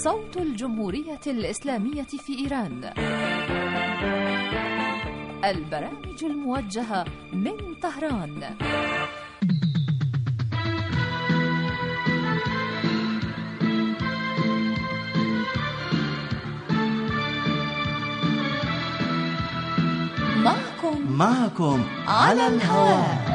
صوت الجمهورية الإسلامية في إيران. البرامج الموجهة من طهران. معكم على الهواء.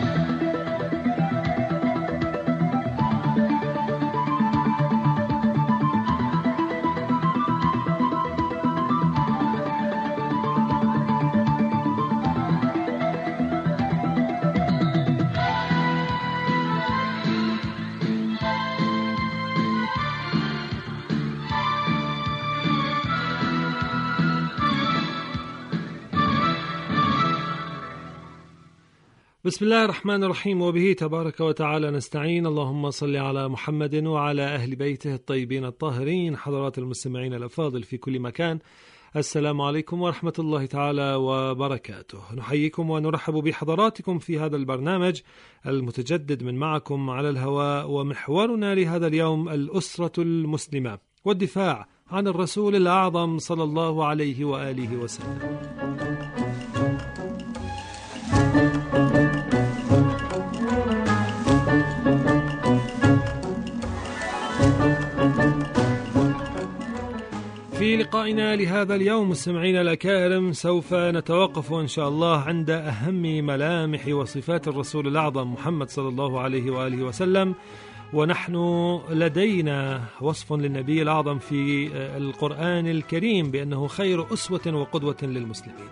بسم الله الرحمن الرحيم، وبه تبارك وتعالى نستعين. اللهم صل على محمد وعلى أهل بيته الطيبين الطاهرين. حضرات المستمعين الأفاضل في كل مكان، السلام عليكم ورحمة الله تعالى وبركاته. نحييكم ونرحب بحضراتكم في هذا البرنامج المتجدد من معكم على الهواء، ومحورنا لهذا اليوم الأسرة المسلمة والدفاع عن الرسول الأعظم صلى الله عليه وآله وسلم. في لقائنا لهذا اليوم مستمعينا الأكارم، سوف نتوقف إن شاء الله عند أهم ملامح وصفات الرسول الأعظم محمد صلى الله عليه وآله وسلم. ونحن لدينا وصف للنبي الأعظم في القرآن الكريم بأنه خير أسوة وقدوة للمسلمين.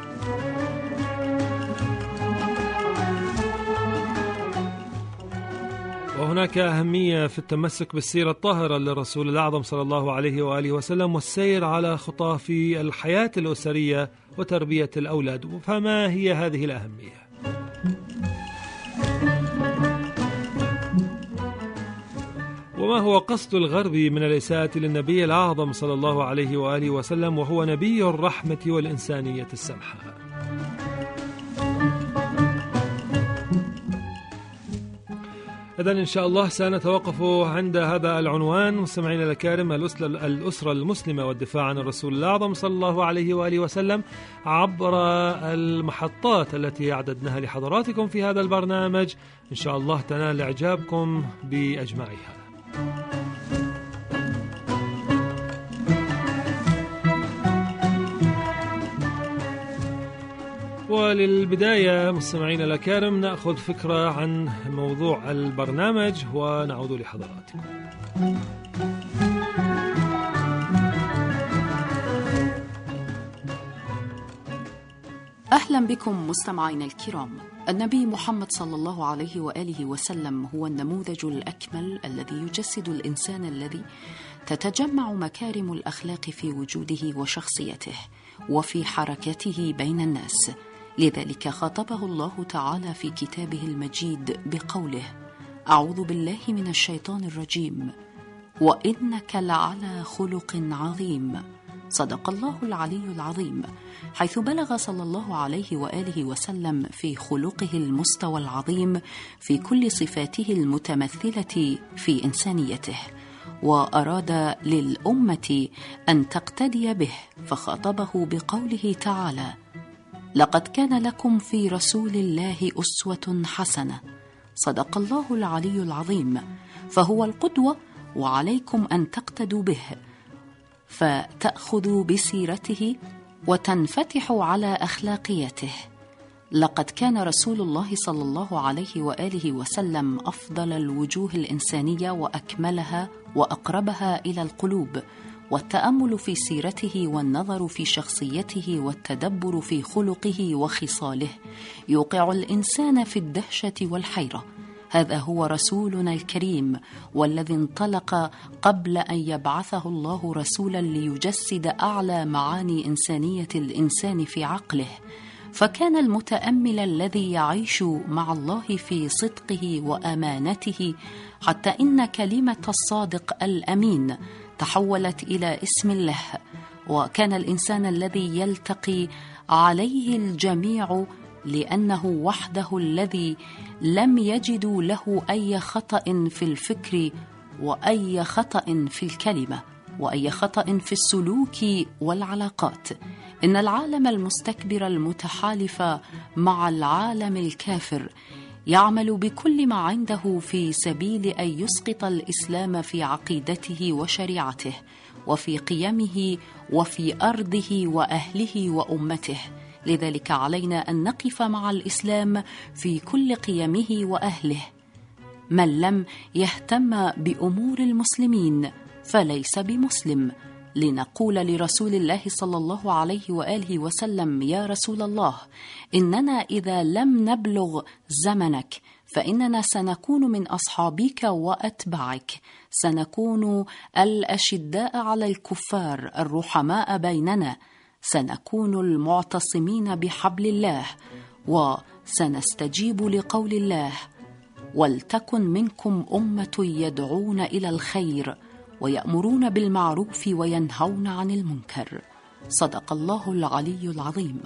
وهناك أهمية في التمسك بالسيرة الطاهرة للرسول الأعظم صلى الله عليه وآله وسلم، والسير على خطاه في الحياة الأسرية وتربية الأولاد. فما هي هذه الأهمية؟ وما هو قصد الغرب من الإساءة للنبي الأعظم صلى الله عليه وآله وسلم، وهو نبي الرحمة والإنسانية السمحة؟ إذن إن شاء الله سنتوقف عند هذا العنوان مستمعينا الكرام، الأسرة المسلمة والدفاع عن الرسول الأعظم صلى الله عليه وآله وسلم، عبر المحطات التي أعددناها لحضراتكم في هذا البرنامج. إن شاء الله تنال إعجابكم بأجمعها. وللبداية مستمعينا الأكارم نأخذ فكرة عن موضوع البرنامج ونعود لحضراتكم. أهلا بكم مستمعينا الكرام. النبي محمد صلى الله عليه وآله وسلم هو النموذج الأكمل الذي يجسد الإنسان الذي تتجمع مكارم الأخلاق في وجوده وشخصيته وفي حركته بين الناس. لذلك خاطبه الله تعالى في كتابه المجيد بقوله: أعوذ بالله من الشيطان الرجيم، وإنك لعلى خلق عظيم. صدق الله العلي العظيم، حيث بلغ صلى الله عليه وآله وسلم في خلقه المستوى العظيم في كل صفاته المتمثلة في إنسانيته، وأراد للأمة أن تقتدي به، فخاطبه بقوله تعالى: لقد كان لكم في رسول الله أسوة حسنة. صدق الله العلي العظيم، فهو القدوة، وعليكم أن تقتدوا به، فتأخذوا بسيرته وتنفتحوا على أخلاقيته. لقد كان رسول الله صلى الله عليه وآله وسلم أفضل الوجوه الإنسانية وأكملها وأقربها إلى القلوب، والتأمل في سيرته والنظر في شخصيته والتدبر في خلقه وخصاله يوقع الإنسان في الدهشة والحيرة. هذا هو رسولنا الكريم، والذي انطلق قبل أن يبعثه الله رسولا ليجسد أعلى معاني إنسانية الإنسان في عقله. فكان المتأمل الذي يعيش مع الله في صدقه وأمانته، حتى إن كلمة الصادق الأمين تحولت إلى اسم الله. وكان الإنسان الذي يلتقي عليه الجميع لأنه وحده الذي لم يجدوا له أي خطأ في الفكر وأي خطأ في الكلمة، وأي خطأ في السلوك والعلاقات. إن العالم المستكبر المتحالف مع العالم الكافر يعمل بكل ما عنده في سبيل أن يسقط الإسلام في عقيدته وشريعته وفي قيمه وفي أرضه وأهله وأمته. لذلك علينا أن نقف مع الإسلام في كل قيمه وأهله. من لم يهتم بأمور المسلمين فليس بمسلم. لنقول لرسول الله صلى الله عليه وآله وسلم: يا رسول الله، إننا إذا لم نبلغ زمنك فإننا سنكون من أصحابك وأتباعك، سنكون الأشداء على الكفار الرحماء بيننا، سنكون المعتصمين بحبل الله، وسنستجيب لقول الله: ولتكن منكم أمة يدعون إلى الخير ويأمرون بالمعروف وينهون عن المنكر. صدق الله العلي العظيم.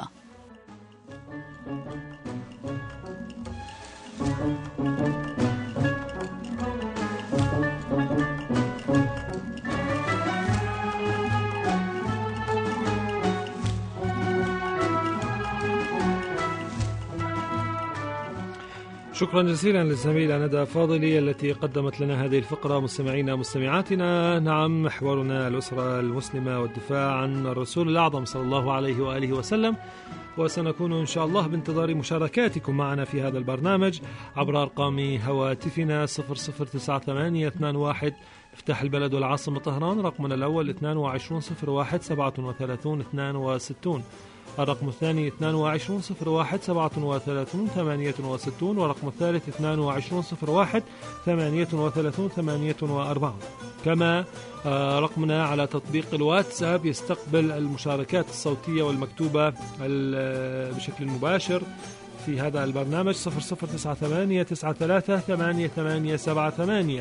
شكرا جزيلا للزميلة ندى فاضلي التي قدمت لنا هذه الفقرة. مستمعينا مستمعاتنا، نعم، محورنا الأسرة المسلمة والدفاع عن الرسول الأعظم صلى الله عليه وآله وسلم، وسنكون إن شاء الله بانتظار مشاركاتكم معنا في هذا البرنامج عبر أرقام هواتفنا 009821 افتح البلد والعاصمة طهران، رقمنا الأول 2201 37 62، الرقم الثاني 22 01 37 68، والرقم الثالث 22 01 38 48. كما رقمنا على تطبيق الواتساب يستقبل المشاركات الصوتية والمكتوبة بشكل مباشر في هذا البرنامج 0098 93 88 78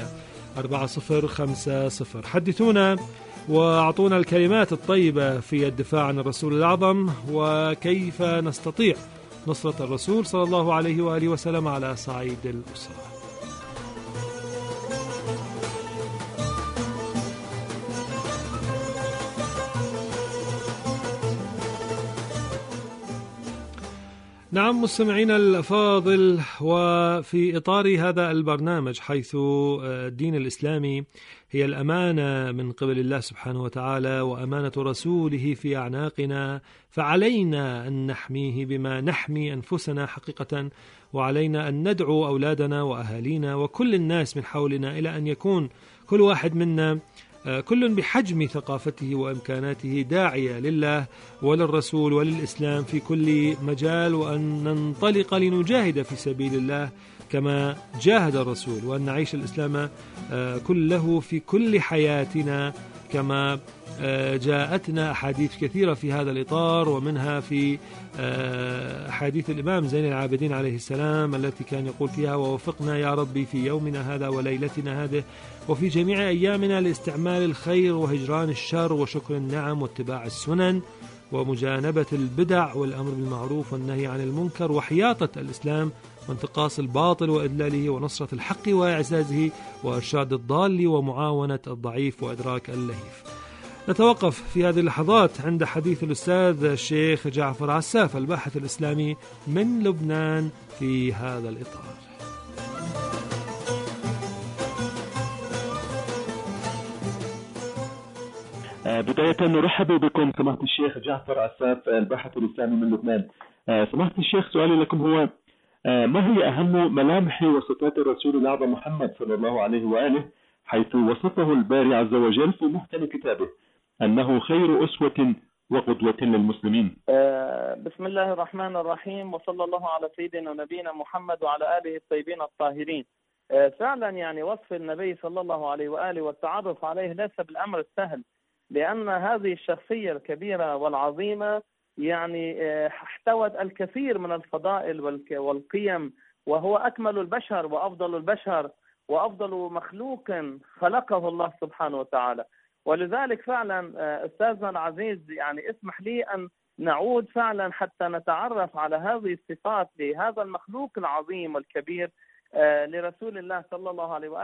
4050. حدثونا وأعطونا الكلمات الطيبة في الدفاع عن الرسول الأعظم، وكيف نستطيع نصرة الرسول صلى الله عليه وآله وسلم على صعيد الأسرة. نعم مستمعينا الأفاضل، وفي إطار هذا البرنامج حيث الدين الإسلامي هي الأمانة من قبل الله سبحانه وتعالى وأمانة رسوله في أعناقنا، فعلينا أن نحميه بما نحمي أنفسنا حقيقة، وعلينا أن ندعو أولادنا وأهالينا وكل الناس من حولنا إلى أن يكون كل واحد منا كل بحجم ثقافته وإمكاناته داعية لله وللرسول وللإسلام في كل مجال، وأن ننطلق لنجاهد في سبيل الله كما جاهد الرسول، وأن نعيش الإسلام كله في كل حياتنا كما جاءتنا أحاديث كثيرة في هذا الإطار، ومنها في أحاديث الإمام زين العابدين عليه السلام التي كان يقول فيها: ووفقنا يا ربي في يومنا هذا وليلتنا هذه وفي جميع أيامنا لاستعمال الخير وهجران الشر وشكر النعم واتباع السنن ومجانبة البدع والأمر بالمعروف والنهي عن المنكر وحياطة الإسلام وانتقاص الباطل وإذلاله ونصرة الحق وإعزازه وإرشاد الضال ومعاونة الضعيف وإدراك اللهيف. نتوقف في هذه اللحظات عند حديث الأستاذ الشيخ جعفر عساف الباحث الإسلامي من لبنان في هذا الإطار. بداية نرحب بكم سماحة الشيخ جعفر عساف الباحث الإسلامي من لبنان. سماحة الشيخ، سؤالي لكم هو: ما هي أهم ملامح وصفات الرسول الأعظم محمد صلى الله عليه وآله حيث وصفه الباري عز وجل في محكم كتابه أنه خير أسوة وقدوة للمسلمين؟ بسم الله الرحمن الرحيم، وصلى الله على سيدنا ونبينا محمد وعلى آله الطيبين الطاهرين. فعلا يعني وصف النبي صلى الله عليه وآله والتعرف عليه ليس بالأمر السهل، لأن هذه الشخصية الكبيرة والعظيمة يعني احتوت الكثير من الفضائل والقيم، وهو أكمل البشر وأفضل البشر وأفضل مخلوق خلقه الله سبحانه وتعالى. ولذلك فعلا أستاذنا العزيز يعني اسمح لي أن نعود فعلا حتى نتعرف على هذه الصفات لهذا المخلوق العظيم والكبير لرسول الله صلى الله عليه وآله،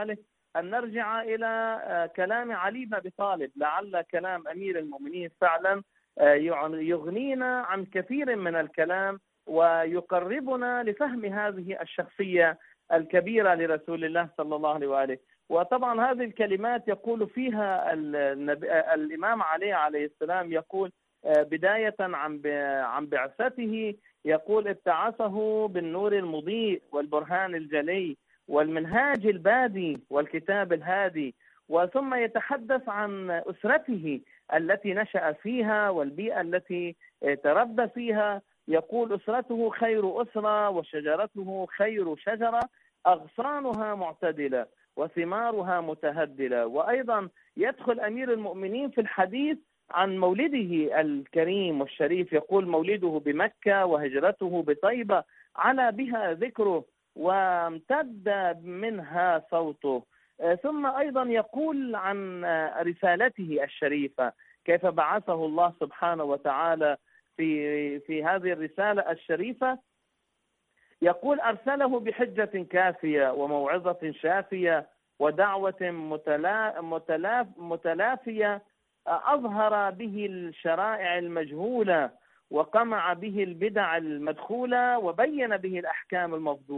أن نرجع إلى كلام علي بن أبي طالب. لعل كلام أمير المؤمنين فعلا يغنينا عن كثير من الكلام ويقربنا لفهم هذه الشخصية الكبيرة لرسول الله صلى الله عليه وآله. وطبعا هذه الكلمات يقول فيها الإمام علي عليه السلام، يقول بداية عن بعثته، يقول ابتعثه بالنور المضيء والبرهان الجلي والمنهاج البادي والكتاب الهادي. وثم يتحدث عن أسرته التي نشأ فيها والبيئة التي تربى فيها. يقول أسرته خير أسرة وشجرته خير شجرة، أغصانها معتدلة وثمارها متهدلة. وأيضا يدخل أمير المؤمنين في الحديث عن مولده الكريم والشريف، يقول مولده بمكة وهجرته بطيبة على بها ذكره وامتد منها صوته. ثم أيضا يقول عن رسالته الشريفة، كيف بعثه الله سبحانه وتعالى في هذه الرسالة الشريفة. يقول أرسله بحجة كافية وموعظة شافية ودعوة متلافية، أظهر به الشرائع المجهولة وقمع به البدع المدخولة وبين به الأحكام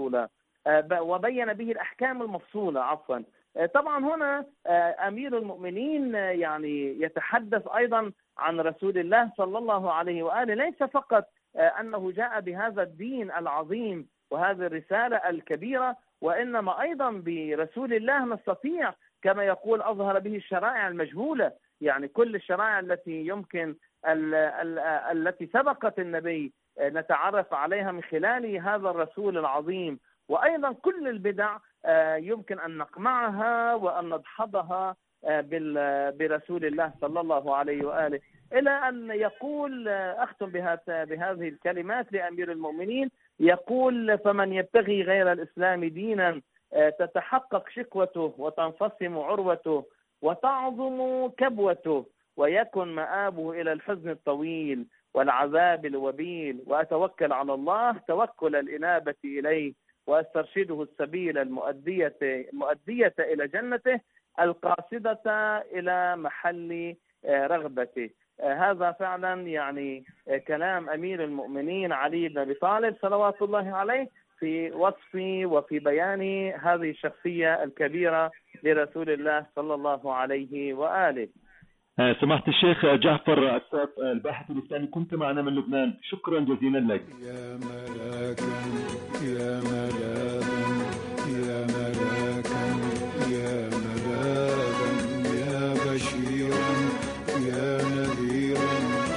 المفصولة عفوا. طبعا هنا أمير المؤمنين يعني يتحدث أيضا عن رسول الله صلى الله عليه وآله، ليس فقط أنه جاء بهذا الدين العظيم وهذه الرسالة الكبيرة، وإنما أيضا برسول الله نستطيع كما يقول أظهر به الشرائع المجهولة، يعني كل الشرائع التي يمكن التي سبقت النبي نتعرف عليها من خلال هذا الرسول العظيم. وأيضا كل البدع يمكن أن نقمعها وأن ندحضها برسول الله صلى الله عليه وآله. إلى أن يقول أختم بهذه الكلمات لأمير المؤمنين، يقول فمن يبتغي غير الإسلام دينا تتحقق شكوته وتنفصم عروته وتعظم كبوته ويكن مآبه إلى الحزن الطويل والعذاب الوبيل، وأتوكل على الله توكل الإنابة إليه وأسترشده السبيل المؤدية إلى جنته القاصدة إلى محل رغبته. هذا فعلا يعني كلام أمير المؤمنين علي بن أبي طالب صلوات الله عليه في وصف وفي بيان هذه الشخصية الكبيرة لرسول الله صلى الله عليه وآله. سماحة الشيخ جعفر عساف الباحث الإسلامي، كنت معنا من لبنان، شكرا جزيلا لك. يا ملاكا يا ملاكا يا ملاكا يا ملاكا يا بشيرا يا نذيرا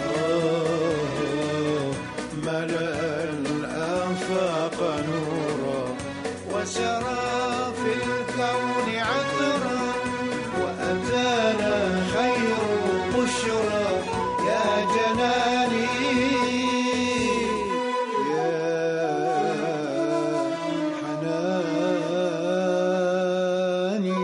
ملأ الآفاق نورا وسرى في الكون عطرا وأتانا خير بشرى يا جناني يا حناني.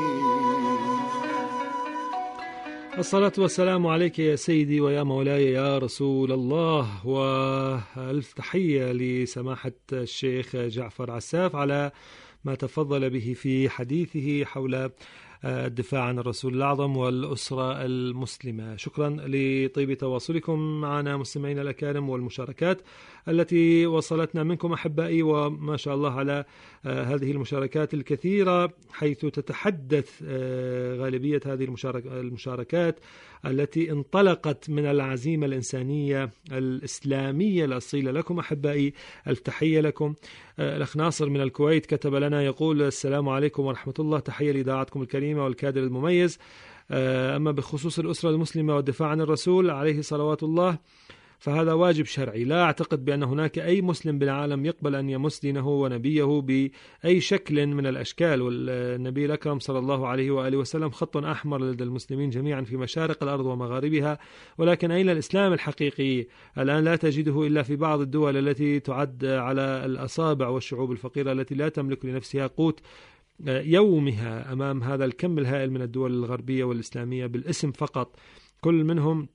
الصلاة والسلام عليك يا سيدي ويا مولاي يا رسول الله، وألف تحية لسماحة الشيخ جعفر عساف على ما تفضل به في حديثه حول الدفاع عن الرسول الأعظم والأسرة المسلمة. شكرا لطيب تواصلكم معنا مستمعينا الأكارم والمشاركات التي وصلتنا منكم أحبائي، وما شاء الله على هذه المشاركات الكثيرة، حيث تتحدث غالبية هذه المشاركات التي انطلقت من العزيمة الإنسانية الإسلامية الأصيلة. لكم أحبائي ألف تحية لكم. الأخ ناصر من الكويت كتب لنا يقول السلام عليكم ورحمة الله، تحية لإذاعتكم الكريمة والكادر المميز. أما بخصوص الأسرة المسلمة والدفاع عن الرسول عليه صلوات الله فهذا واجب شرعي، لا أعتقد بأن هناك أي مسلم بالعالم يقبل أن يمس دينه ونبيه بأي شكل من الأشكال. والنبي الأكرم صلى الله عليه وآله وسلم خط أحمر لدى المسلمين جميعا في مشارق الأرض ومغاربها، ولكن أين الإسلام الحقيقي؟ الآن لا تجده إلا في بعض الدول التي تعد على الأصابع، والشعوب الفقيرة التي لا تملك لنفسها قوت يومها أمام هذا الكم الهائل من الدول الغربية والإسلامية بالاسم فقط. كل منهم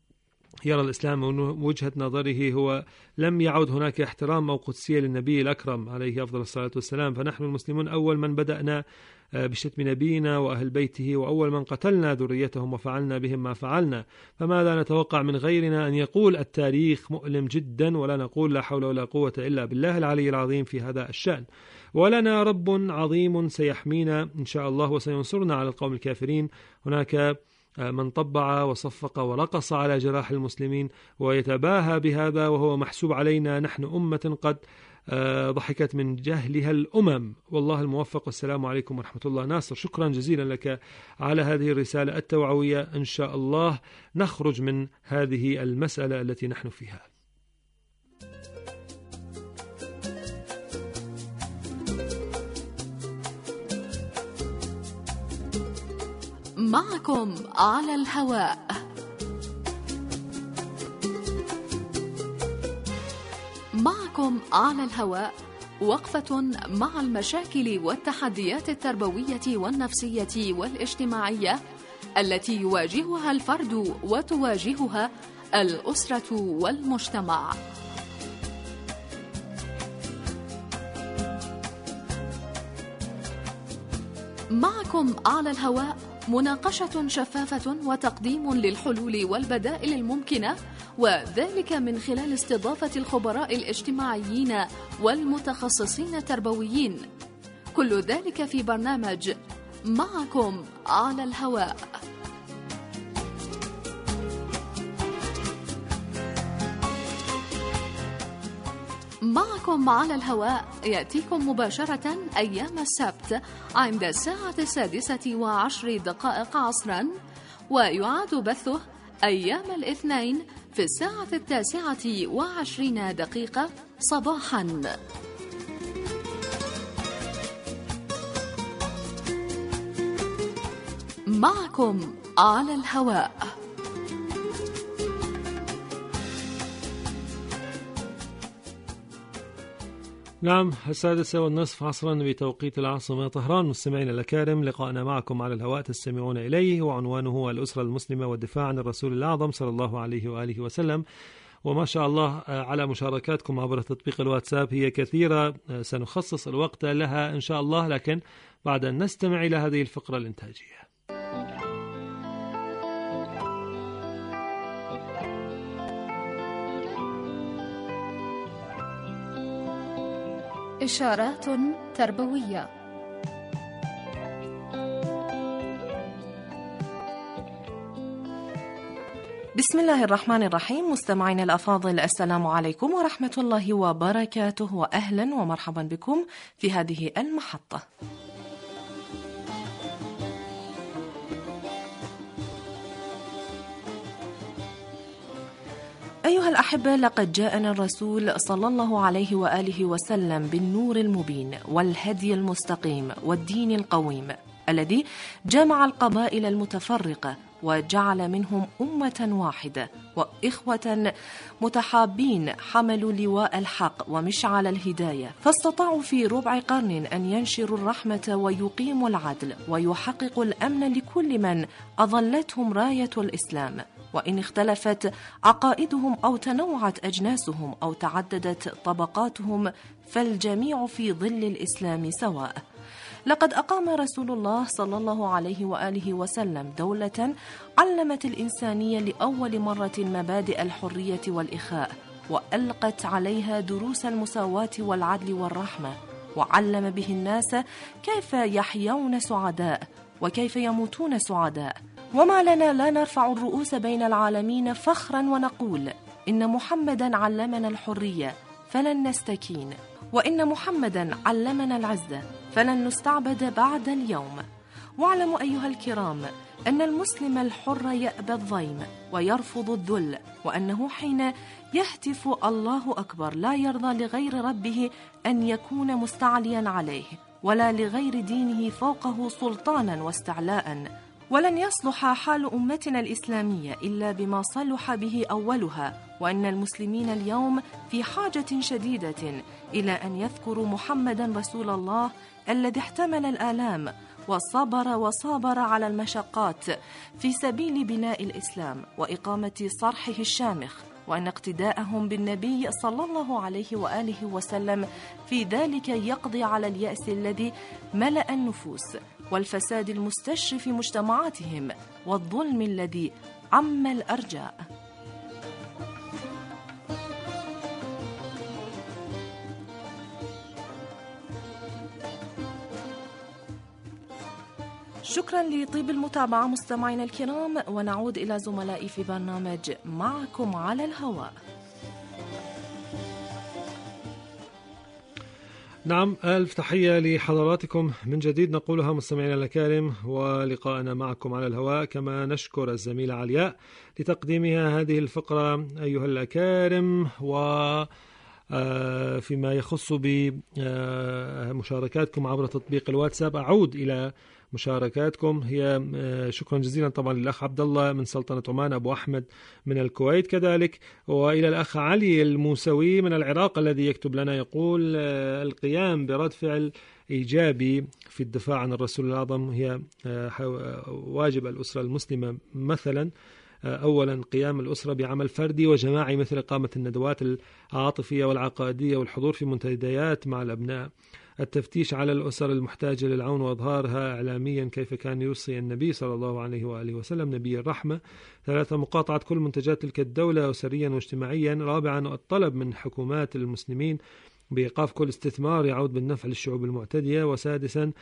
يرى الإسلام من وجهة نظره هو لم يعد هناك احترام أو قدسية للنبي الأكرم عليه أفضل الصلاة والسلام، فنحن المسلمون أول من بدأنا بشتم نبينا وأهل بيته، وأول من قتلنا ذريتهم وفعلنا بهم ما فعلنا، فماذا نتوقع من غيرنا أن يقول التاريخ مؤلم جدا، ولا نقول لا حول ولا قوة إلا بالله العلي العظيم في هذا الشأن. ولنا رب عظيم سيحمينا إن شاء الله وسينصرنا على القوم الكافرين. هناك من طبع وصفق ورقص على جراح المسلمين ويتباهى بهذا، وهو محسوب علينا نحن أمة قد ضحكت من جهلها الأمم. والله الموفق، والسلام عليكم ورحمة الله. ناصر، شكرا جزيلا لك على هذه الرسالة التوعوية. إن شاء الله نخرج من هذه المسألة التي نحن فيها. معكم على الهواء. معكم على الهواء، وقفة مع المشاكل والتحديات التربوية والنفسية والاجتماعية التي يواجهها الفرد وتواجهها الأسرة والمجتمع. معكم على الهواء، مناقشة شفافة وتقديم للحلول والبدائل الممكنة، وذلك من خلال استضافة الخبراء الاجتماعيين والمتخصصين التربويين. كل ذلك في برنامج معكم على الهواء. معكم على الهواء يأتيكم مباشرة أيام السبت عند الساعة 6:10 عصرا، ويعاد بثه أيام الاثنين في الساعة 9:20 صباحا. معكم على الهواء. نعم، 6:30 عصرا بتوقيت العاصمة طهران. مستمعينا الأكارم، لقاءنا معكم على الهواء تستمعون إليه وعنوانه الأسرة المسلمة والدفاع عن الرسول الأعظم صلى الله عليه وآله وسلم. وما شاء الله على مشاركاتكم عبر تطبيق الواتساب، هي كثيرة، سنخصص الوقت لها إن شاء الله، لكن بعد أن نستمع إلى هذه الفقرة الإنتاجية. إشارات تربوية. بسم الله الرحمن الرحيم. مستمعين الأفاضل، السلام عليكم ورحمة الله وبركاته، وأهلا ومرحبا بكم في هذه المحطة. أيها الأحبة، لقد جاءنا الرسول صلى الله عليه وآله وسلم بالنور المبين والهدي المستقيم والدين القويم الذي جمع القبائل المتفرقة وجعل منهم أمة واحدة وإخوة متحابين حملوا لواء الحق ومشعل الهداية، فاستطاعوا في ربع قرن أن ينشروا الرحمة ويقيموا العدل ويحققوا الأمن لكل من أظلتهم راية الإسلام. وإن اختلفت عقائدهم أو تنوعت أجناسهم أو تعددت طبقاتهم، فالجميع في ظل الإسلام سواء. لقد أقام رسول الله صلى الله عليه وآله وسلم دولة علمت الإنسانية لأول مرة مبادئ الحرية والإخاء، وألقت عليها دروس المساواة والعدل والرحمة، وعلم به الناس كيف يحيون سعداء وكيف يموتون سعداء. وما لنا لا نرفع الرؤوس بين العالمين فخرا ونقول إن محمدا علمنا الحرية فلن نستكين، وإن محمدا علمنا العزة فلن نستعبد بعد اليوم. واعلموا أيها الكرام أن المسلم الحر يأبى الضيم ويرفض الذل، وأنه حين يهتف الله أكبر لا يرضى لغير ربه أن يكون مستعليا عليه، ولا لغير دينه فوقه سلطانا واستعلاء. ولن يصلح حال أمتنا الإسلامية إلا بما صلح به أولها، وأن المسلمين اليوم في حاجة شديدة إلى أن يذكروا محمدا رسول الله الذي احتمل الآلام وصابر على المشقات في سبيل بناء الإسلام وإقامة صرحه الشامخ، وأن اقتداءهم بالنبي صلى الله عليه وآله وسلم في ذلك يقضي على اليأس الذي ملأ النفوس والفساد المستشري في مجتمعاتهم والظلم الذي عم الأرجاء. شكرا لطيب المتابعة مستمعينا الكرام، ونعود إلى زملائي في برنامج معكم على الهواء. نعم، ألف تحية لحضراتكم من جديد نقولها مستمعينا الأكارم، ولقاءنا معكم على الهواء، كما نشكر الزميلة علياء لتقديمها هذه الفقرة أيها الأكارم. فيما يخص بمشاركاتكم عبر تطبيق الواتساب، أعود إلى مشاركاتكم. هي شكرا جزيلا طبعا للأخ عبد الله من سلطنة عمان، أبو أحمد من الكويت كذلك، وإلى الأخ علي الموسوي من العراق الذي يكتب لنا يقول: القيام برد فعل إيجابي في الدفاع عن الرسول الأعظم هي واجب الأسرة المسلمة. مثلا أولا قيام الأسرة بعمل فردي وجماعي مثل إقامة الندوات العاطفية والعقائدية والحضور في منتديات مع الأبناء، التفتيش على الأسر المحتاجة للعون وإظهارها إعلاميا كيف كان يوصي النبي صلى الله عليه وآله وسلم نبي الرحمة. ثلاثة مقاطعة كل منتجات تلك الدولة أسريا واجتماعيا. رابعا الطلب من حكومات المسلمين بإيقاف كل استثمار يعود بالنفع للشعوب المعتدية. وسادسا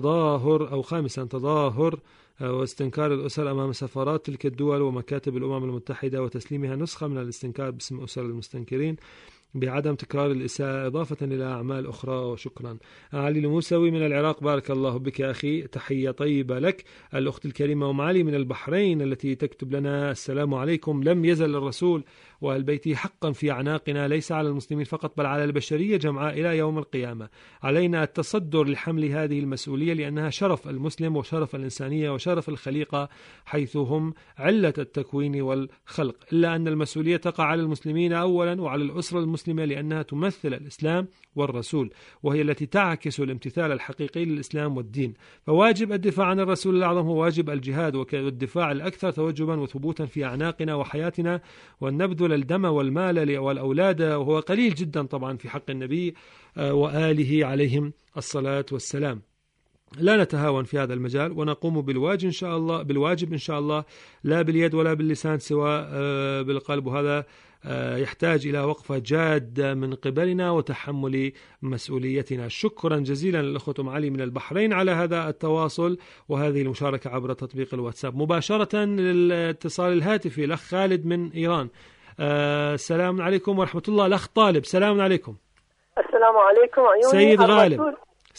خامسا تظاهر واستنكار الأسر أمام سفارات تلك الدول ومكاتب الأمم المتحدة وتسليمها نسخة من الاستنكار باسم أسر المستنكرين بعدم تكرار الإساءة، إضافة إلى أعمال أخرى. وشكرا. علي الموسوي من العراق: بارك الله بك أخي، تحية طيبة لك. الأخت الكريمة أم علي من البحرين التي تكتب لنا: السلام عليكم، لم يزل الرسول وأهل بيته حقا في أعناقنا، ليس على المسلمين فقط بل على البشرية جمعاء إلى يوم القيامة. علينا التصدر لحمل هذه المسؤولية لأنها شرف المسلم وشرف الإنسانية وشرف الخليقة، حيث هم علة التكوين والخلق. إلا أن المسؤولية تقع على المسلمين أولا وعلى الأسرة المسلمة لأنها تمثل الإسلام والرسول، وهي التي تعكس الامتثال الحقيقي للإسلام والدين. فواجب الدفاع عن الرسول الأعظم هو واجب الجهاد والدفاع الأكثر توجبا وثبوتا في أعناقنا وحياتنا، وأن نبذل الدم والمال والأولاد، وهو قليل جدا طبعا في حق النبي وآله عليهم الصلاة والسلام. لا نتهاون في هذا المجال ونقوم بالواجب إن شاء الله لا باليد ولا باللسان سوى بالقلب، وهذا يحتاج إلى وقفة جادة من قبلنا وتحمل مسؤوليتنا. شكرا جزيلا للأخوة أم علي من البحرين على هذا التواصل وهذه المشاركة عبر تطبيق الواتساب. مباشرة للاتصال الهاتفي الأخ خالد من إيران. السلام عليكم ورحمة الله. الأخ طالب، سلام عليكم. السلام عليكم عيوني. سيد غالب.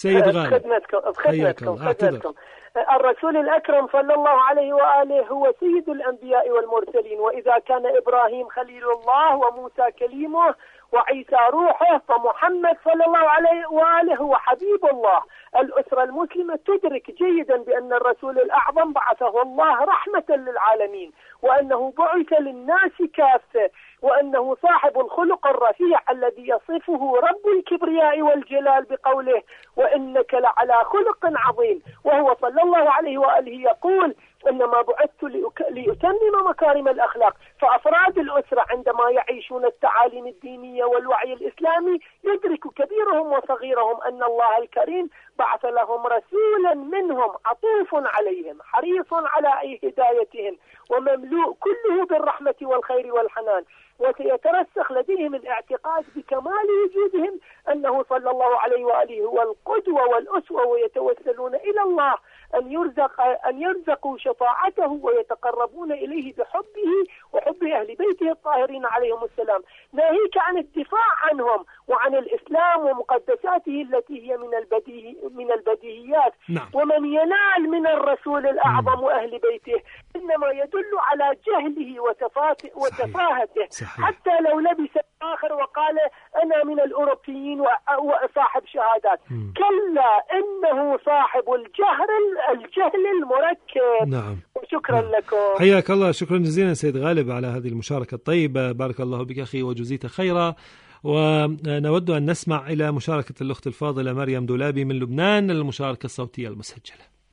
خدمتكم. الرسول الأكرم صلى الله عليه وآله هو سيد الأنبياء والمرسلين، وإذا كان إبراهيم خليل الله وموسى كليمه وعيسى روحه، فمحمد صلى الله عليه وآله هو حبيب الله. الأسرة المسلمة تدرك جيدا بأن الرسول الأعظم بعثه الله رحمة للعالمين، وأنه بعث للناس كافة، وأنه صاحب الخلق الرفيع الذي يصفه رب الكبرياء والجلال بقوله: وإنك لعلى خلق عظيم. وهو صلى الله عليه وآله يقول: إنما بعثت لأتمم مكارم الأخلاق. فأفراد الأسرة عندما يعيشون التعاليم الدينية والوعي الإسلامي يدرك كبيرهم وصغيرهم أن الله الكريم بعث لهم رسولا منهم عطوف عليهم حريص على هدايتهم ومملوء كله بالرحمة والخير والحنان. وسيترسخ لديهم الاعتقاد بكمال وجودهم أنه صلى الله عليه وآله هو القدوة والأسوة، ويتوسلون إلى الله أن يرزقوا شفاعته ويتقربون إليه بحبه وحب أهل بيته الطاهرين عليهم السلام، ناهيك عن الدفاع عنهم وعن الإسلام ومقدساته التي هي من البديهيات. ومن ينال من الرسول الأعظم وأهل بيته إنما يدل على جهله وتفاهته. حتى لو لبس آخر وقال أنا من الأوروبيين وصاحب شهادات، كلا إنه صاحب الجهل المركب. نعم. وشكرا لكم. حياك الله. شكرا جزيلا سيد غالب على هذه المشاركة الطيبة. بارك الله بك أخي وجزيت خيرا. ونود أن نسمع إلى مشاركة الأخت الفاضلة مريم دولابي من لبنان، المشاركة الصوتية المسجلة.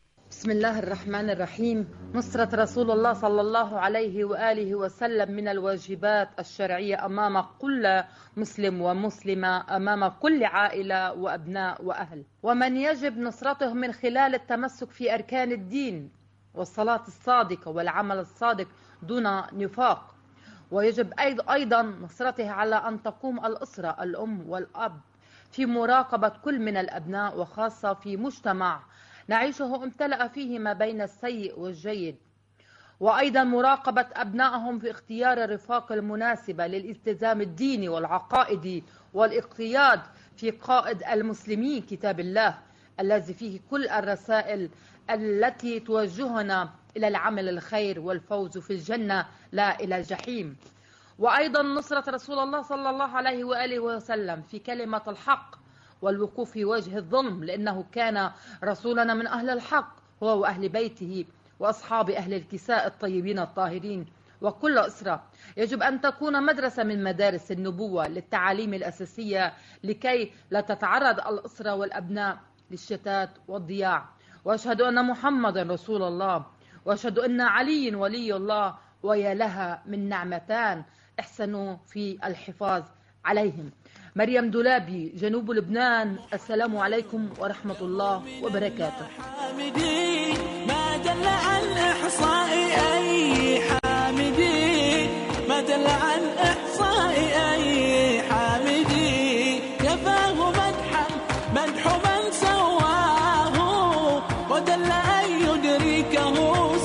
بسم الله الرحمن الرحيم. نصرة رسول الله صلى الله عليه وآله وسلم من الواجبات الشرعية أمام كل مسلم ومسلمة، أمام كل عائلة وأبناء وأهل، ومن يجب نصرته من خلال التمسك في أركان الدين والصلاة الصادقة والعمل الصادق دون نفاق. ويجب أيضا نصرته على أن تقوم الأسرة الأم والأب في مراقبة كل من الأبناء، وخاصة في مجتمع نعيشه امتلأ فيه ما بين السيء والجيد، وأيضا مراقبة أبنائهم في اختيار الرفاق المناسبة للالتزام الديني والعقائدي والاقتياد في قائد المسلمين كتاب الله الذي فيه كل الرسائل التي توجهنا إلى العمل الخير والفوز في الجنة لا إلى الجحيم. وأيضا نصرة رسول الله صلى الله عليه وآله وسلم في كلمة الحق والوقوف في وجه الظلم، لأنه كان رسولنا من أهل الحق هو وأهل بيته وأصحاب أهل الكساء الطيبين الطاهرين. وكل أسرة يجب أن تكون مدرسة من مدارس النبوة للتعاليم الأساسية لكي لا تتعرض الأسرة والأبناء للشتات والضياع. وأشهد أن محمدا رسول الله، وأشهد أن علي ولي الله، ويا لها من نعمتان احسنوا في الحفاظ عليهم. مريم دولابي، جنوب لبنان. السلام عليكم ورحمة الله وبركاته. حامدي ما دل عن إحصاء أي حامدي، ما دل عن إحصاء أي حامدي، كفاه مدحا مدح من سواه، ودل أن يدركه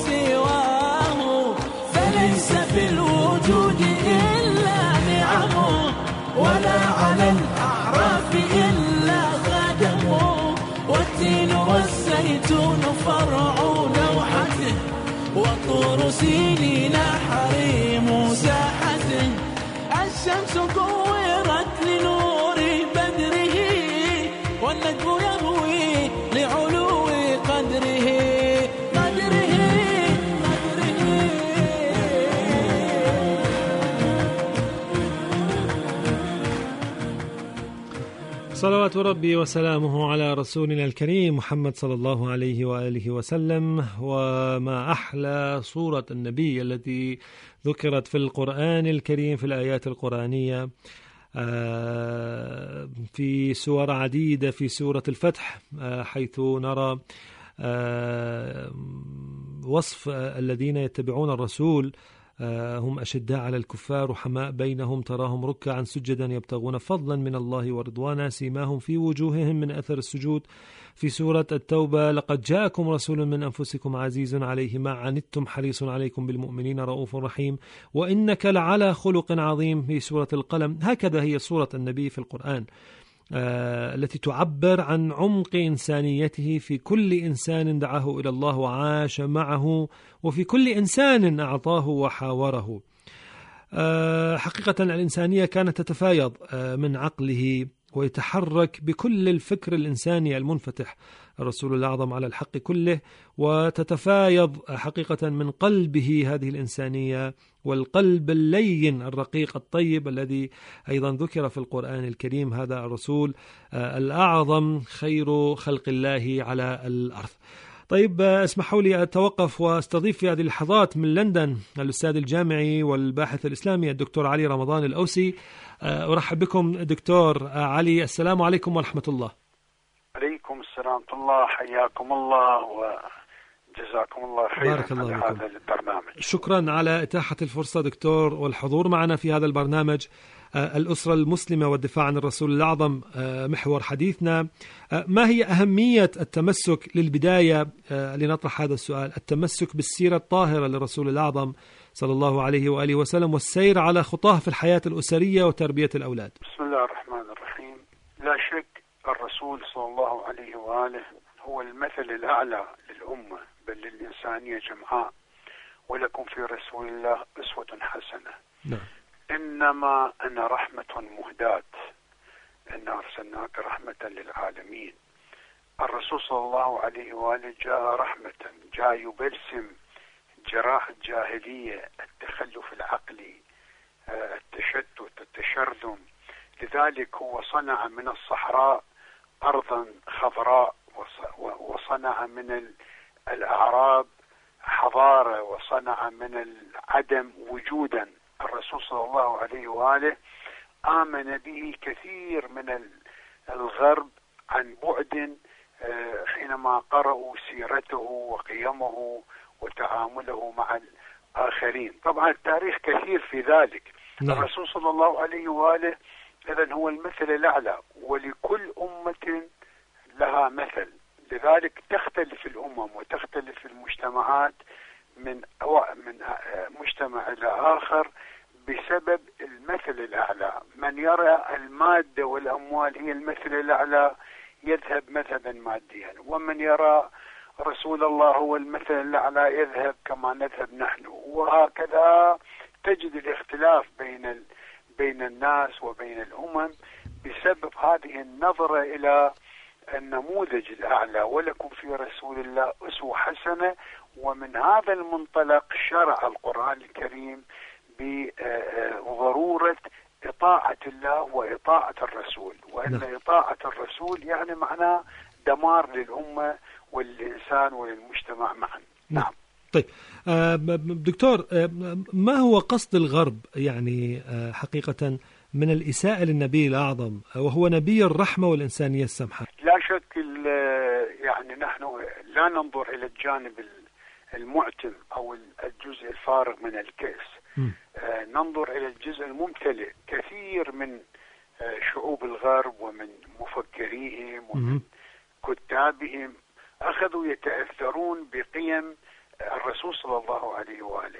سواه، فليس في الوجود إلا نعمه، ولا على الأعراف إلا خدمه، والتين والزيتون فرع لوحته، وطور سينين حريم ساحته، الشمس كورت لنور بدره، والنجم يهوي لعلو قدره. صلوات ربي وسلامه على رسولنا الكريم محمد صلى الله عليه وآله وسلم. وما أحلى صورة النبي التي ذكرت في القرآن الكريم في الآيات القرآنية في سور عديدة، في سورة الفتح حيث نرى وصف الذين يتبعون الرسول هم أشداء على الكفار رحماء بينهم، تراهم ركعا سجدا يبتغون فضلا من الله ورضوانا، سيماهم في وجوههم من أثر السجود. في سورة التوبة لقد جاءكم رسول من أنفسكم عزيز عليه ما عنتم حريص عليكم بالمؤمنين رؤوف رحيم وإنك لعلى خلق عظيم. في سورة القلم. هكذا هي صورة النبي في القرآن التي تعبر عن عمق إنسانيته في كل إنسان دعاه إلى الله وعاش معه، وفي كل إنسان أعطاه وحاوره. حقيقة الإنسانية كانت تتفايض من عقله ويتحرك بكل الفكر الإنساني المنفتح الرسول الأعظم على الحق كله، وتتفايض حقيقة من قلبه هذه الإنسانية، والقلب اللين الرقيق الطيب الذي أيضا ذكر في القرآن الكريم. هذا الرسول الأعظم خير خلق الله على الأرض. طيب، اسمحوا لي أتوقف واستضيف في هذه اللحظات من لندن الأستاذ الجامعي والباحث الإسلامي الدكتور علي رمضان الأوسي. أرحب بكم دكتور علي. السلام عليكم ورحمة الله. عليكم السلام ورحمة الله، حياكم الله وجزاكم الله خيرا. بارك الله على هذا البرنامج. شكرا على إتاحة الفرصة دكتور والحضور معنا في هذا البرنامج. الأسرة المسلمة والدفاع عن الرسول الأعظم محور حديثنا. ما هي أهمية التمسك للبداية لنطرح هذا السؤال، التمسك بالسيرة الطاهرة للرسول الأعظم صلى الله عليه وآله وسلم والسير على خطاه في الحياة الأسرية وتربية الأولاد؟ بسم الله الرحمن الرحيم. لا شك الرسول صلى الله عليه وآله هو المثل الأعلى للأمة بل للإنسانية جمعاء، ولكم في رسول الله أسوة حسنة. نعم. إنما أنا رحمة مهداة، إنا أرسلناك رحمة للعالمين. الرسول صلى الله عليه وآله جاء رحمة، جاء يبرسم جراح الجاهلية، التخلف العقلي، التشتت، التشرذم. لذلك هو صنع من الصحراء أرضا خضراء، وصنع من الأعراب حضارة وصنع من العدم وجودا. الرسول صلى الله عليه وآله آمن به كثير من الغرب عن بعد حينما قرأوا سيرته وقيمه وتعامله مع الآخرين. طبعا التاريخ كثير في ذلك. الرسول صلى الله عليه وآله إذن هو المثل الأعلى، ولكل أمة لها مثل، لذلك تختلف الأمم وتختلف المجتمعات من مجتمع إلى آخر بسبب المثل الأعلى. من يرى المادة والأموال هي المثل الأعلى يذهب مذهبا ماديا، ومن يرى رسول الله هو المثل الأعلى يذهب كما نذهب نحن، وهكذا تجد الاختلاف بين الناس وبين الأمم بسبب هذه النظرة إلى النموذج الأعلى. ولكم في رسول الله أسوة حسنة. ومن هذا المنطلق شرع القرآن الكريم بضرورة إطاعة الله وإطاعة الرسول، وأن إطاعة الرسول يعني معناه دمار للأمة والإنسان والمجتمع معا. نعم. طيب دكتور، ما هو قصد الغرب يعني حقيقة من الإساءة للنبي الأعظم وهو نبي الرحمة والإنسانية السمحة؟ لا شك يعني نحن لا ننظر إلى الجانب المعتم أو الجزء الفارغ من الكأس، ننظر إلى الجزء الممتلئ. كثير من شعوب الغرب ومن مفكريهم ومن كتابهم أخذوا يتأثرون بقيم الرسول صلى الله عليه وآله،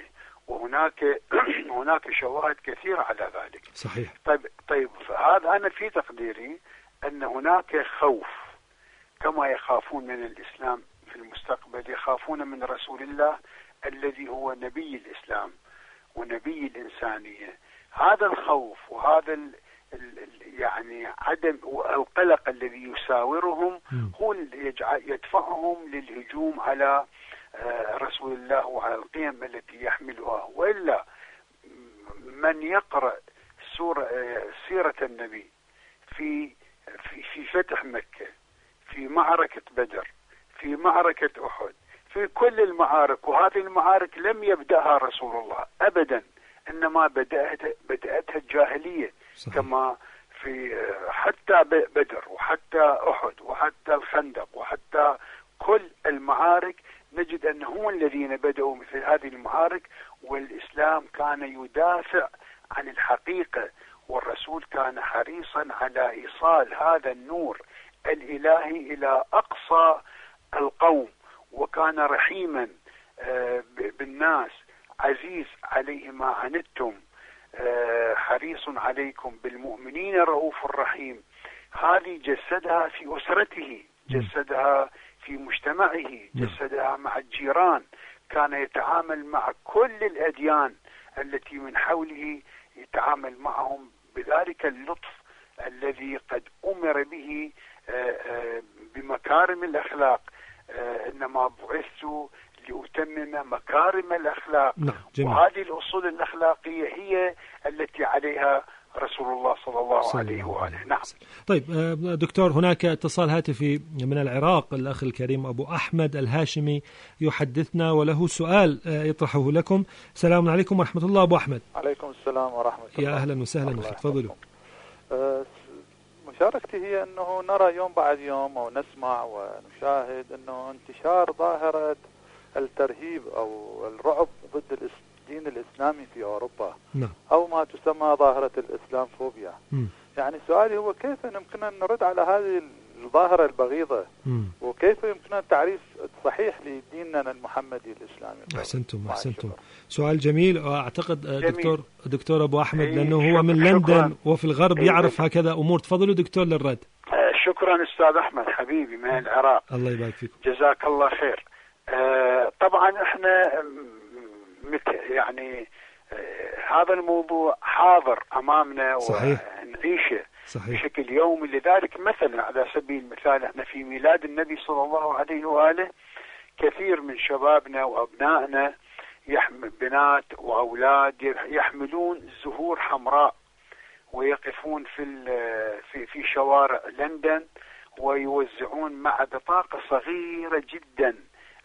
وهناك شواهد كثيرة على ذلك. صحيح. طيب هذا أنا في تقديري أن هناك خوف، كما يخافون من الإسلام في المستقبل يخافون من رسول الله الذي هو نبي الإسلام ونبي الإنسانية. هذا الخوف وهذا يعني عدم القلق الذي يساورهم هو يدفعهم للهجوم على رسول الله وعلى القيم التي يحملها. وإلا من يقرأ سيرة النبي في فتح مكة، في معركة بدر، في معركة أحد، في كل المعارك، وهذه المعارك لم يبدأها رسول الله أبدا، إنما بدأتها الجاهلية. صحيح. كما في حتى بدر وحتى أحد وحتى الخندق وحتى كل المعارك نجد أنهم الذين بدأوا مثل هذه المعارك، والإسلام كان يدافع عن الحقيقة، والرسول كان حريصا على إيصال هذا النور الإلهي إلى أقصى القوم، وكان رحيما بالناس، عزيز عليه ما عنتم، حريص عليكم بالمؤمنين رؤوف رحيم. هذه جسدها في أسرته، جسدها في مجتمعه، جسدها مع الجيران، كان يتعامل مع كل الأديان التي من حوله، يتعامل معهم بذلك اللطف الذي قد أمر به بمكارم الأخلاق. إنما بعثت لأتمم مكارم الأخلاق. وهذه الأصول الأخلاقية هي التي عليها رسول الله صلى الله عليه وآله. نعم. طيب دكتور، هناك اتصال هاتفي من العراق، الأخ الكريم أبو أحمد الهاشمي يحدثنا وله سؤال يطرحه لكم. السلام عليكم ورحمة الله أبو أحمد. عليكم السلام ورحمة الله. يا أهلا وسهلا، تفضلوا. مشاركتي هي أنه نرى يوم بعد يوم ونسمع ونشاهد أنه انتشار ظاهرة الترهيب أو الرعب ضد الدين الإسلامي في أوروبا. نعم. أو ما تسمى ظاهرة الإسلامفوبيا. يعني سؤالي هو كيف يمكننا أن نرد على هذه الظاهرة البغيضة، وكيف يمكننا التعريف الصحيح لديننا المحمدي الإسلامي؟ أحسنتم. سؤال جميل، وأعتقد دكتور أبو أحمد لأنه هو من لندن وفي الغرب يعرف هكذا أمور. تفضلوا دكتور للرد. شكرا أستاذ أحمد حبيبي من العراق. الله يبارك فيكم. جزاك الله خير. طبعا احنا يعني هذا الموضوع حاضر أمامنا ونعيشه بشكل يومي. لذلك مثلا على سبيل المثال احنا في ميلاد النبي صلى الله عليه وآله كثير من شبابنا وأبنائنا بنات وأولاد يحملون زهور حمراء ويقفون في شوارع لندن ويوزعون مع بطاقة صغيرة جدا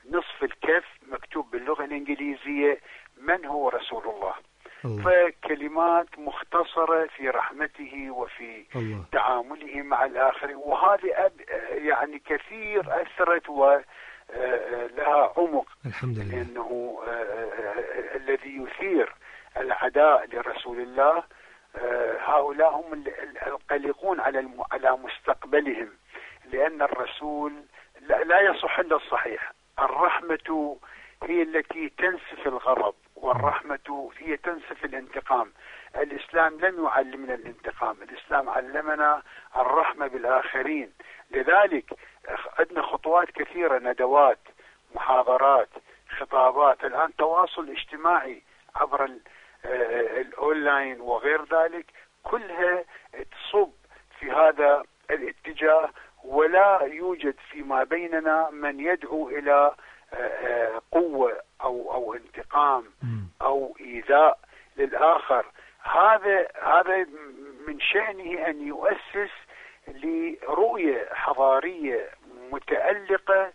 نصف الكف مكتوب باللغة الإنجليزية من هو رسول الله. فكلمات مختصرة في رحمته وفي تعامله مع الآخرين، وهذه يعني كثير أثرت ولها عمق، الحمد لله، لأنه الذي يثير العداء لرسول الله هؤلاء هم القلقون على مستقبلهم، لأن الرسول لا يصح إلا الصحيح. الرحمة هي التي تنسف الغضب، والرحمة هي تنسف الانتقام. الإسلام لم يعلمنا الانتقام، الإسلام علمنا الرحمة بالآخرين. لذلك عندنا خطوات كثيرة، ندوات، محاضرات، خطابات، الآن تواصل اجتماعي عبر الأونلاين وغير ذلك، كلها تصب في هذا الاتجاه، ولا يوجد فيما بيننا من يدعو إلى قوة أو انتقام أو إيذاء للآخر. هذا من شأنه أن يؤسس لرؤية حضارية متألقة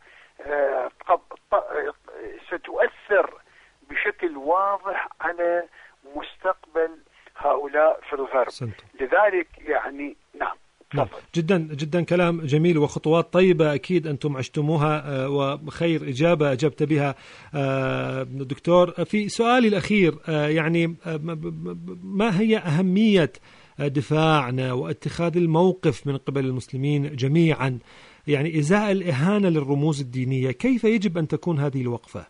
ستؤثر بشكل واضح على مستقبل هؤلاء في الغرب. لذلك يعني نعم. جدا جدا كلام جميل وخطوات طيبة أكيد أنتم عشتموها، وخير إجابة أجبت بها دكتور. في سؤالي الأخير، يعني ما هي أهمية دفاعنا واتخاذ الموقف من قبل المسلمين جميعا، يعني إزاء الإهانة للرموز الدينية؟ كيف يجب أن تكون هذه الوقفة؟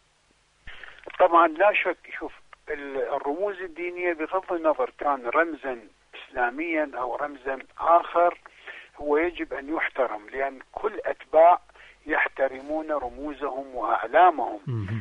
طبعا لا شك، شوف الرموز الدينية بغض النظر كان رمزا إسلاميا أو رمزا آخر هو يجب أن يحترم، لأن كل أتباع يحترمون رموزهم وأعلامهم.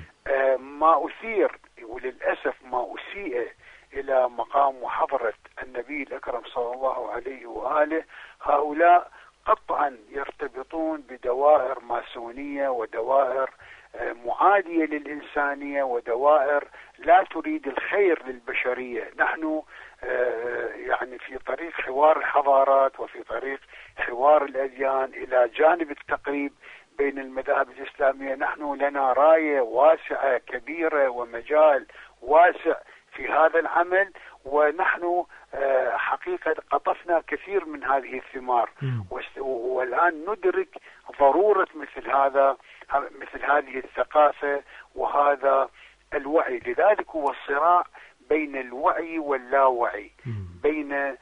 ما أثير وللأسف ما أسيء إلى مقام وحضرة النبي الأكرم صلى الله عليه وآله، هؤلاء قطعا يرتبطون بدوائر ماسونية ودوائر معادية للإنسانية ودوائر لا تريد الخير للبشرية. نحن يعني في طريق حوار الحضارات وفي طريق حوار الأديان إلى جانب التقريب بين المذاهب الإسلامية. نحن لنا راية واسعة كبيرة ومجال واسع في هذا العمل، ونحن حقيقة قطفنا كثير من هذه الثمار، والآن ندرك ضرورة مثل هذه الثقافة وهذا الوعي. لذلك هو الصراع بين الوعي واللاوعي، بين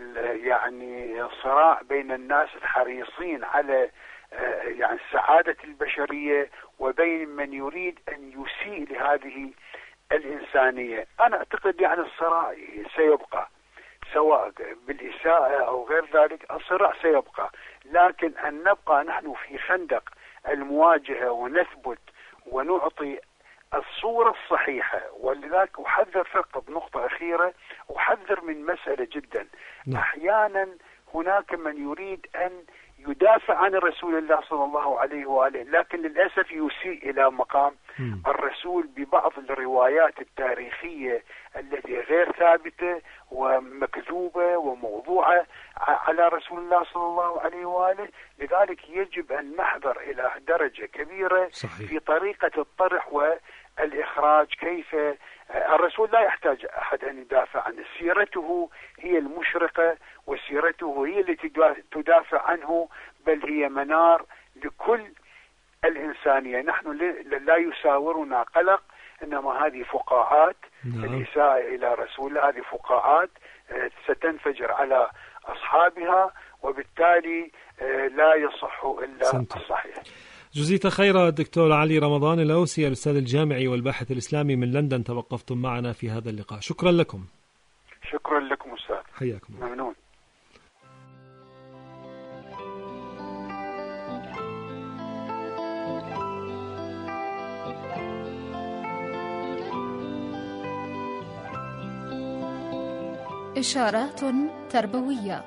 يعني صراع بين الناس الحريصين على يعني سعادة البشرية وبين من يريد أن يسيء لهذه الإنسانية. أنا أعتقد يعني الصراع سيبقى، سواء بالإساءة أو غير ذلك، الصراع سيبقى، لكن أن نبقى نحن في خندق المواجهة ونثبت ونعطي الصورة الصحيحة. ولذلك أحذر فقط بنقطة أخيرة، أحذر من مسألة جدا. أحيانا هناك من يريد أن يدافع عن رسول الله صلى الله عليه وآله، لكن للأسف يسيء إلى مقام الرسول ببعض الروايات التاريخية التي غير ثابتة ومكذوبة وموضوعة على رسول الله صلى الله عليه وآله. لذلك يجب أن نحذر إلى درجة كبيرة في طريقة الطرح والإخراج. كيف الرسول لا يحتاج أحد أن يدافع عنه، سيرته هي المشرقة وسيرته هي التي تدافع عنه، بل هي منار لكل الإنسانية. نحن لا يساورنا قلق، إنما هذه فقاعات. الإساءة إلى رسول الله هذه فقاعات ستنفجر على أصحابها، وبالتالي لا يصح إلا الصحيح. جزيت خير الدكتور علي رمضان الأوسي، الأستاذ الجامعي والباحث الإسلامي من لندن، توقفتم معنا في هذا اللقاء. شكرا لكم. شكرا لكم أستاذ، حياكم. ممنون. إشارات تربوية.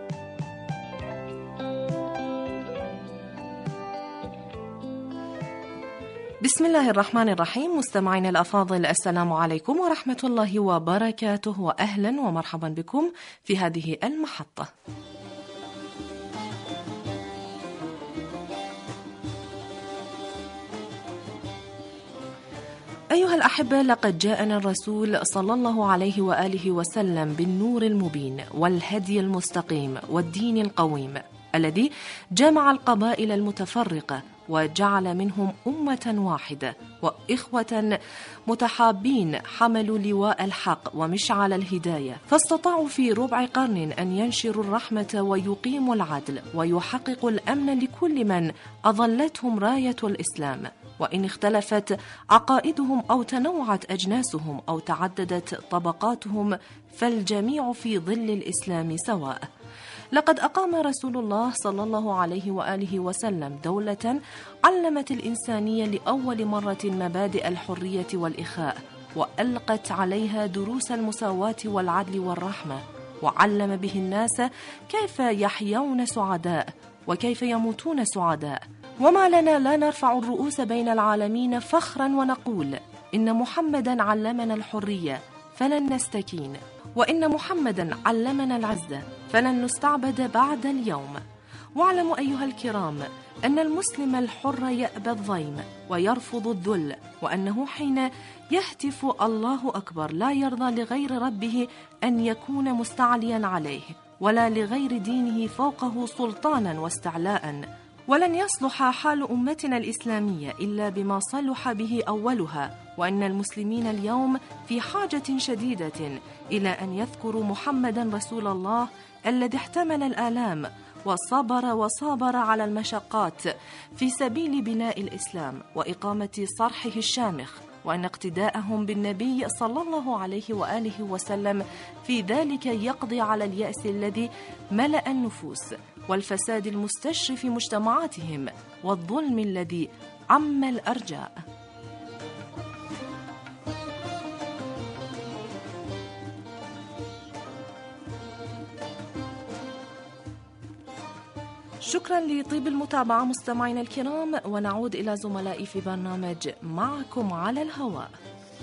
بسم الله الرحمن الرحيم. مستمعين الأفاضل، السلام عليكم ورحمة الله وبركاته، وأهلا ومرحبا بكم في هذه المحطة. أيها الأحبة، لقد جاءنا الرسول صلى الله عليه وآله وسلم بالنور المبين والهدي المستقيم والدين القويم الذي جمع القبائل المتفرقة وجعل منهم أمة واحدة وإخوة متحابين حملوا لواء الحق ومشعل الهداية، فاستطاعوا في ربع قرن أن ينشروا الرحمة ويقيموا العدل ويحققوا الأمن لكل من أظلتهم راية الإسلام. وإن اختلفت عقائدهم أو تنوعت أجناسهم أو تعددت طبقاتهم، فالجميع في ظل الإسلام سواء. لقد أقام رسول الله صلى الله عليه وآله وسلم دولة علمت الإنسانية لأول مرة مبادئ الحرية والإخاء، وألقت عليها دروس المساواة والعدل والرحمة، وعلم به الناس كيف يحيون سعداء وكيف يموتون سعداء. وما لنا لا نرفع الرؤوس بين العالمين فخرا ونقول إن محمدا علمنا الحرية فلن نستكين، وإن محمدا علمنا العزة فلن نستعبد بعد اليوم. واعلموا أيها الكرام أن المسلم الحر يأبى الضيم ويرفض الذل، وأنه حين يهتف الله أكبر لا يرضى لغير ربه أن يكون مستعليا عليه، ولا لغير دينه فوقه سلطانا واستعلاء. ولن يصلح حال أمتنا الإسلامية إلا بما صلح به أولها، وأن المسلمين اليوم في حاجة شديدة إلى أن يذكروا محمدا رسول الله الذي احتمل الآلام وصابر على المشقات في سبيل بناء الإسلام وإقامة صرحه الشامخ، وأن اقتداءهم بالنبي صلى الله عليه وآله وسلم في ذلك يقضي على اليأس الذي ملأ النفوس والفساد المستشري في مجتمعاتهم والظلم الذي عم الأرجاء. شكرا لطيب المتابعة مستمعينا الكرام، ونعود إلى زملائي في برنامج معكم على الهواء.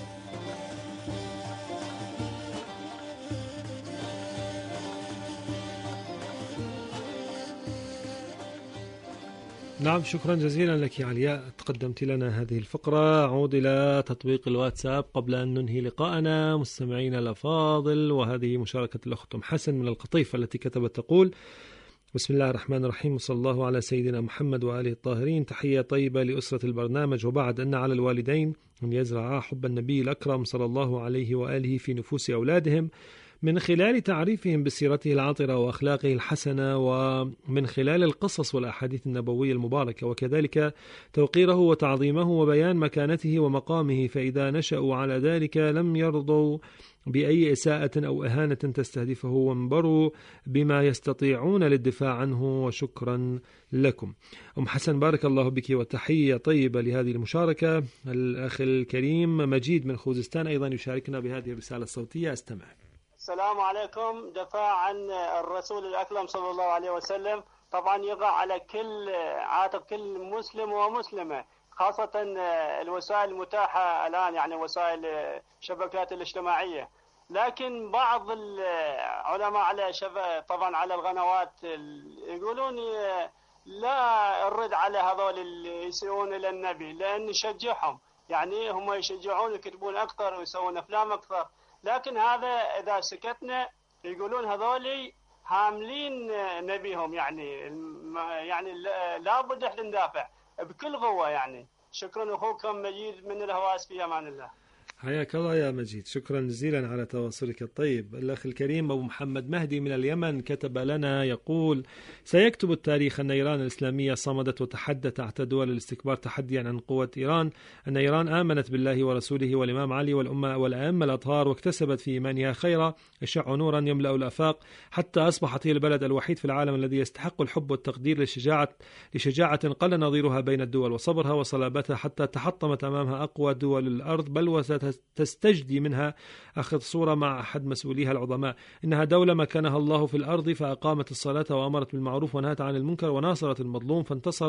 نعم، شكرا جزيلا لك علياء، تقدمت لنا هذه الفقرة. أعود إلى تطبيق الواتساب قبل أن ننهي لقاءنا مستمعينا الأفاضل، وهذه مشاركة الأخت أم حسن من القطيف التي كتبت تقول: بسم الله الرحمن الرحيم، وصلى الله على سيدنا محمد وآله الطاهرين. تحية طيبة لأسرة البرنامج، وبعد أن على الوالدين أن يزرعا حب النبي الأكرم صلى الله عليه وآله في نفوس أولادهم من خلال تعريفهم بسيرته العطرة وأخلاقه الحسنة، ومن خلال القصص والأحاديث النبوية المباركة، وكذلك توقيره وتعظيمه وبيان مكانته ومقامه، فإذا نشأوا على ذلك لم يرضوا بأي إساءة أو إهانة تستهدفه، وانبروا بما يستطيعون للدفاع عنه. وشكرا لكم. أم حسن بارك الله بك، وتحية طيبة لهذه المشاركة. الأخ الكريم مجيد من خوزستان أيضا يشاركنا بهذه الرسالة الصوتية، استمع. السلام عليكم. دفاع عن الرسول الأكرم صلى الله عليه وسلم طبعا يقع على كل عاتق كل مسلم ومسلمة، خاصة الوسائل المتاحة الآن، يعني وسائل الشبكات الاجتماعية. لكن بعض العلماء على طبعا على القنوات يقولون لا نرد على هذول اللي يسيئون إلى النبي، لأن نشجعهم، يعني هم يشجعون يكتبون أكثر ويسوون أفلام أكثر. لكن هذا إذا سكتنا يقولون هذولي حاملين نبيهم، يعني لابد احنا ندافع بكل قوة يعني. شكرا أخوكم مجيد من الهواس، في أمان الله. حياك الله يا مجيد، شكرا جزيلا على تواصلك الطيب. الأخ الكريم أبو محمد مهدي من اليمن كتب لنا يقول: سيكتب التاريخ أن إيران الإسلامية صمدت وتحدت تحت دول الاستكبار تحديا عن قوة إيران، أن إيران آمنت بالله ورسوله والإمام علي والأئمة الأطهار، واكتسبت في إيمانها خيرا يشع نورا يملأ الآفاق، حتى أصبحت هي البلد الوحيد في العالم الذي يستحق الحب والتقدير لشجاعة قل نظيرها بين الدول، وصبرها وصلابتها حتى تحطمت أمامها أقوى دول الأرض، بل تستجدي منها أخذ صورة مع أحد مسؤوليها العظماء. إنها دولة مكنها الله في الأرض فأقامت الصلاة وأمرت بالمعروف ونهت عن المنكر وناصرت المظلوم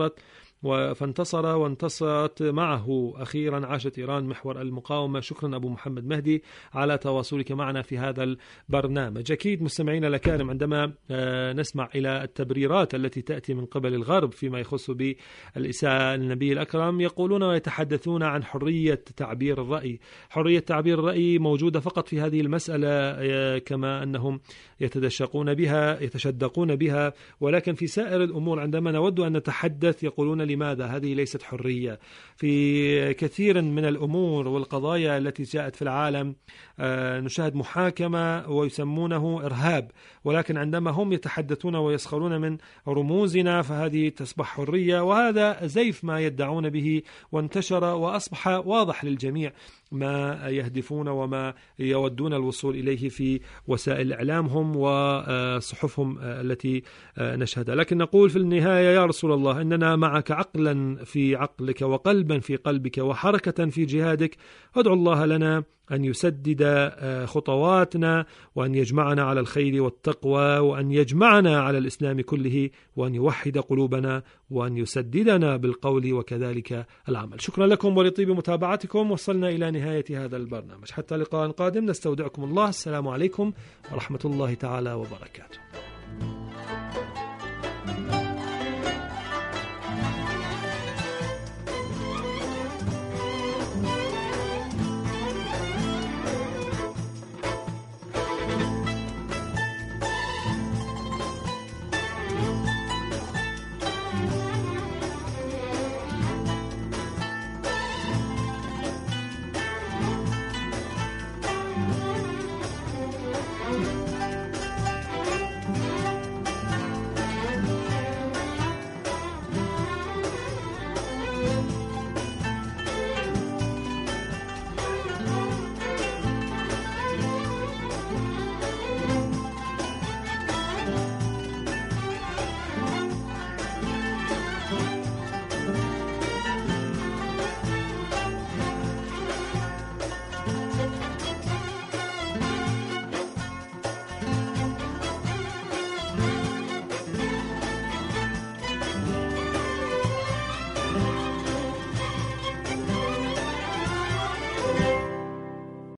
وانتصرت معه. أخيرا عاشت إيران محور المقاومة. شكرا أبو محمد مهدي على تواصلك معنا في هذا البرنامج. أكيد مستمعينا الأكارم عندما نسمع إلى التبريرات التي تأتي من قبل الغرب فيما يخص بالإساءة للنبي الأكرم، يقولون ويتحدثون عن حرية تعبير الرأي. حرية تعبير الرأي موجودة فقط في هذه المسألة كما أنهم يتشدقون بها، ولكن في سائر الأمور عندما نود أن نتحدث يقولون لماذا هذه ليست حرية. في كثير من الأمور والقضايا التي جاءت في العالم نشاهد محاكمة ويسمونه إرهاب، ولكن عندما هم يتحدثون ويسخرون من رموزنا فهذه تصبح حرية، وهذا زيف ما يدعون به وانتشر وأصبح واضح للجميع ما يهدفون وما يودون الوصول إليه في وسائل إعلامهم وصحفهم التي نشهدها. لكن نقول في النهاية يا رسول الله إننا معك عقلا في عقلك وقلبا في قلبك وحركة في جهادك. ادعو الله لنا أن يسدد خطواتنا وأن يجمعنا على الخير والتقوى وأن يجمعنا على الإسلام كله وأن يوحد قلوبنا وأن يسددنا بالقول وكذلك العمل. شكرا لكم ولطيب متابعتكم. وصلنا إلى نهاية هذا البرنامج. حتى لقاء قادم نستودعكم الله. السلام عليكم ورحمة الله تعالى وبركاته.